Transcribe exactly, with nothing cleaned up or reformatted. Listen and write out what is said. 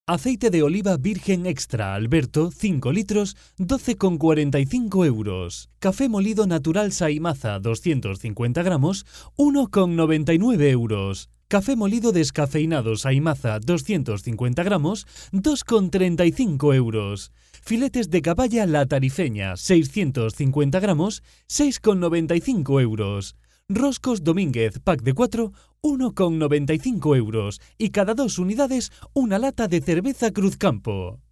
Aceite de oliva virgen extra Alberto, cinco litros, doce con cuarenta y cinco euros. Café molido natural Saimaza, doscientos cincuenta gramos, uno con noventa y nueve euros. Café molido descafeinado Saimaza, doscientos cincuenta gramos, dos con treinta y cinco euros. Filetes de caballa La Tarifeña, seiscientos cincuenta gramos, seis con noventa y cinco euros. Roscos Domínguez, pack de cuatro, uno con noventa y cinco euros. Y cada dos unidades, una lata de cerveza Cruzcampo.